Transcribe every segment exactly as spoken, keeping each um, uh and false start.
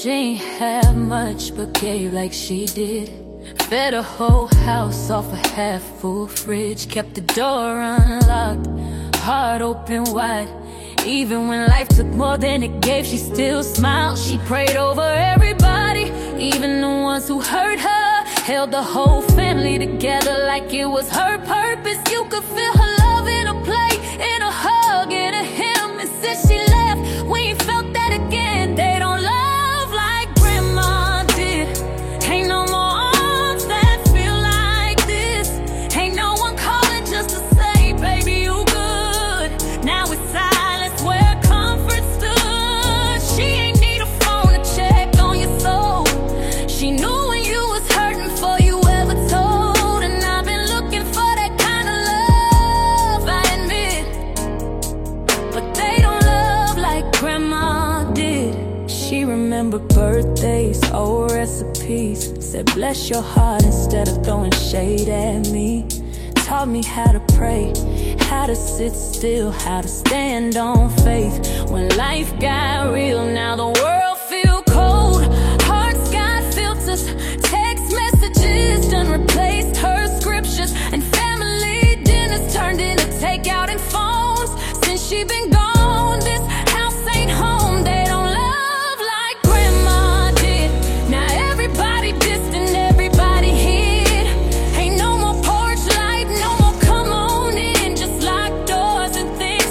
She ain't have much but gave like she did. Fed a whole house off a half-full fridge. Kept the door unlocked, heart open wide. Even when life took more than it gave, she still smiled. She prayed over everybody, even the ones who hurt her. Held the whole family together like it was her purpose. You could feel her love in a play, in a hug, in a hymn. And since she left, we ain't felt that again. They don't love like Grandma did. Ain't no more arms that feel like this. Ain't no one calling just to say, baby, you good. Now it's silence where comfort stood. She ain't need a phone to check on your soul. She knew when you was hurting before you ever told. And I've been looking for that kind of love, I admit. But they don't love like Grandma did. She remembered birthdays, old recipes. Said bless your heart instead of throwing shade at me. Taught me how to pray, how to sit still, how to stand on faith. When life got real, now the world feel cold. Hearts got filters, text messages done replaced her scriptures. And family dinners turned into takeout and phones. Since she been gone, this house ain't home. They don't love like Grandma did. Now everybody distant, everybody hid. Ain't no more porch light, no more come on in. Just locked doors and thick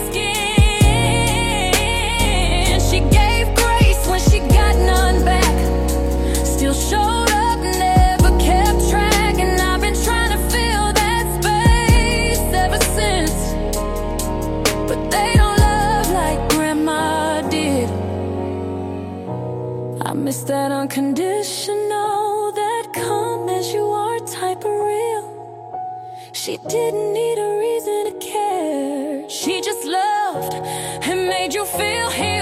skin. She gave grace when she got none back. Still showed up, never kept track. And I've been trying to fill that space ever since. But they don't love like Grandma did. I miss that unconditional, that come as you are type of real. She didn't need a reason to care. She just loved and made you feel here.